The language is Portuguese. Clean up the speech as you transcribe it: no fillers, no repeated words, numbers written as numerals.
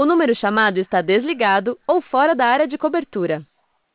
O número chamado está desligado ou fora da área de cobertura.